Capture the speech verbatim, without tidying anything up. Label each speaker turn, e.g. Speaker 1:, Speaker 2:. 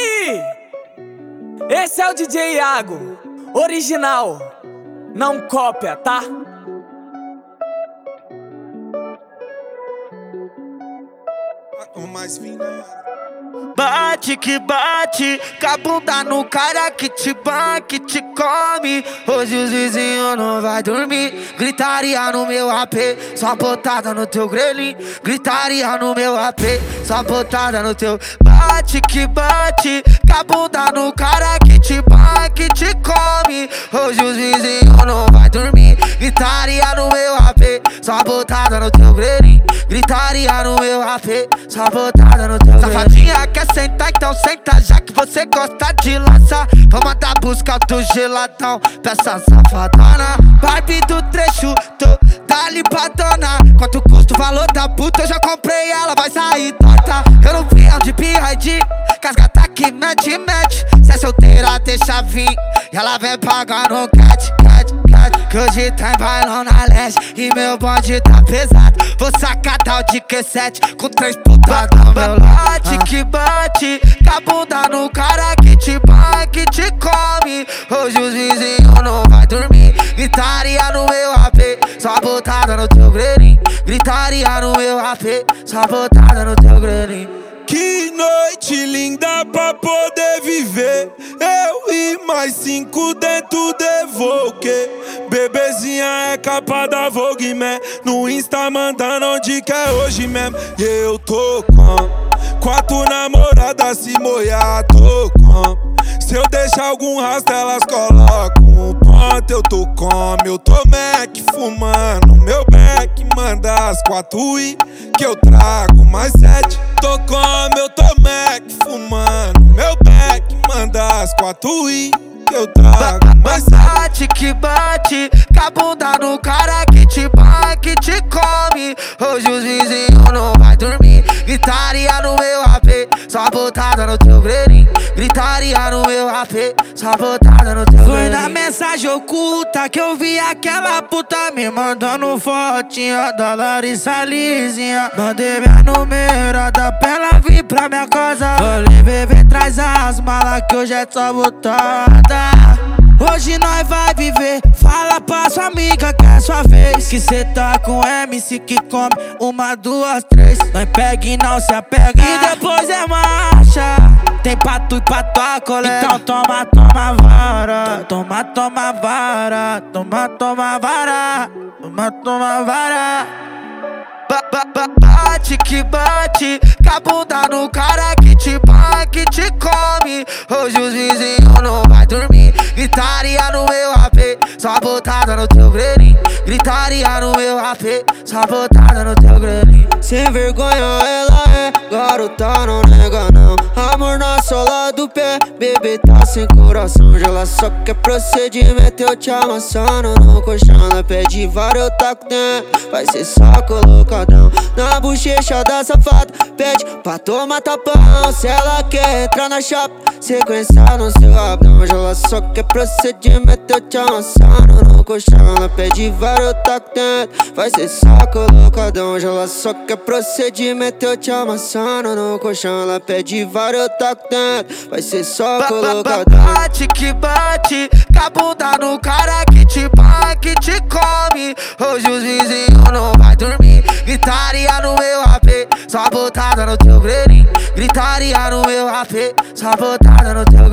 Speaker 1: aí? Esse é o D J Iago, original, não cópia, tá?
Speaker 2: O mais fino.
Speaker 3: Bate que bate, com a bunda no cara que te banca, que te come. Hoje os vizinhos não vai dormir. Gritaria no meu A P, só botada no teu grelhinho. Gritaria no meu A P, só botada no teu. Bate que bate, com a bunda no cara que te banca, que te come. Hoje os vizinhos não vai dormir. Gritaria no meu A P, só botada no teu grelhinho. Gritaria no meu A P, só botada no teu. Safadinha quer sentar, então senta, já que você gosta de laçar. Vou mandar buscar do geladão pra essa safadona. Barbie do trecho, tô dali pra dona. Quanto custa o valor da puta, eu já comprei, ela vai sair torta. Eu não vi de P I D, casgata que mete, mete. Se é solteira, deixa vir, e ela vem pagar no cat, cat, cat. Que hoje tá em bailão na leste, e meu bonde tá pesado. Vou sacar tal de Q sete, com três putas no meu lado. Bate que bate, com a bunda no cara que te banca, que te come. Hoje os vizinhos não vai dormir. Gritaria no meu A P, só botada no teu grelhinho. Gritaria no meu A P, só botada no teu grelhinho.
Speaker 2: Que noite linda pra poder viver. Eu e mais cinco dentro de Vogue. Bebezinha é capa da Vogue, man. No Insta mandando onde quer hoje mesmo. E eu tô com quatro namoradas, se molhar, tô com. Se eu deixar algum rastro, elas colocam um ponto. Eu tô com meu Mac fumando. Meu back manda as quatro e que eu trago mais sete. Tô com meu Mac fumando. Meu back manda as quatro e que eu trago mais sete.
Speaker 3: Bate que bate, com a bunda no cara que te banca, que te come. Hoje os vizinhos não vai dormir. Gritaria no meu A P, só botada no teu grelhinho. Gritaria no meu A P, só botada no teu grelhinho. Foi na mensagem oculta que eu vi aquela puta me mandando fotinha da Larissa Lizinha. Mandei minha numerada pra ela vir pra minha casa. Falei, bebê, traz as malas que hoje é só botada. Hoje nós vai viver, fala pra sua amiga que é sua vez. Que cê tá com M C que come uma, duas, três. Nós pega e não se apega, e depois é marcha. Tem pra tu e pra tua colega. Então toma, toma vara. Toma, toma vara. Toma, toma vara. Toma, toma vara. Ba, ba, ba, bate que bate, com a bunda no cara que te banca, que te come. Hoje os vizinhos não vai dormir. Gritaria no meu A P, só botada no teu grelhinho. Gritaria no meu A P, só botada no teu grelhinho.
Speaker 4: Sem vergonha ela é, garota não nega não. Amor na sola do pé, bebê tá sem coração. Ela só quer procedimento, eu te amassando no colchão. Ela pede vara, eu taco dentro, vai ser só colocadão. Na bochecha da safada, pede pra tomar tapão. Se ela quer entrar na chapa, sequência no seu rabão. Ela só quer procedimento, eu te amassando no colchão. Ela pede vara, eu taco dentro, vai ser só colocadão. Ela só quer procedimento, eu te amassando no colchão. Ela pede vara, eu taco dentro, vai ser só colocadão.
Speaker 3: Bate que bate, com a bunda no cara que te banca, que te come. Hoje os vizinhos não vai dormir. Gritaria no meu A P, só botada no teu grelhinho. Gritaria no meu A P, só botada no teu